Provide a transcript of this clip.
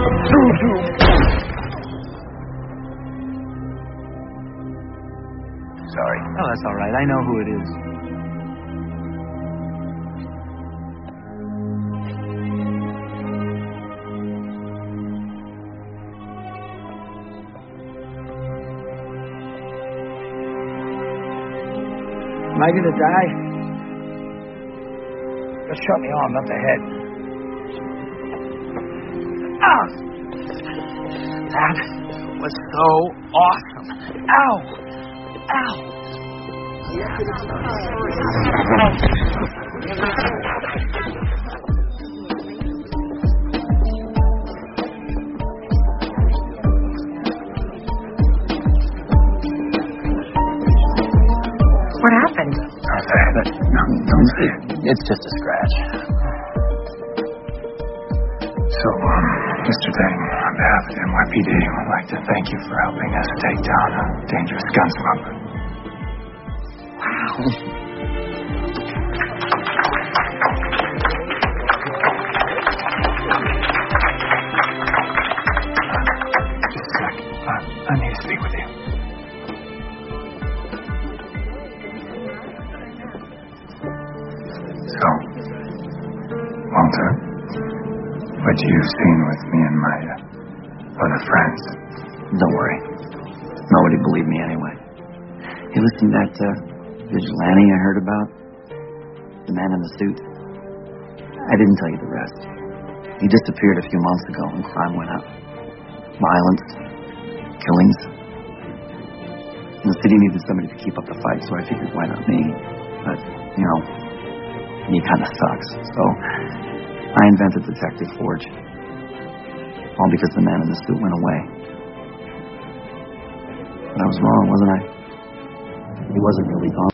Sorry. Oh, that's all right. I know who it is. Am I gonna die? Just shot me arm, not the head. Ah! That was so awesome. Ow! Ow! What happened? No, don't say it. It's just a scratch. So, Mr. Dang, on behalf of the NYPD, I'd like to thank you for helping us take down a dangerous gun smuggler. Wow. Just a sec. I need to speak with you. So, Walter, what you've seen with me and my other friends. Don't worry. Nobody believed me anyway. Hey, listen, that vigilante I heard about, the man in the suit, I didn't tell you the rest. He disappeared a few months ago and crime went up. Violence, killings. And the city needed somebody to keep up the fight, so I figured, why not me? But, you know, he kind of sucks. So I invented Detective Forge. All because the man in the suit went away. But I was wrong, wasn't I? He wasn't really gone.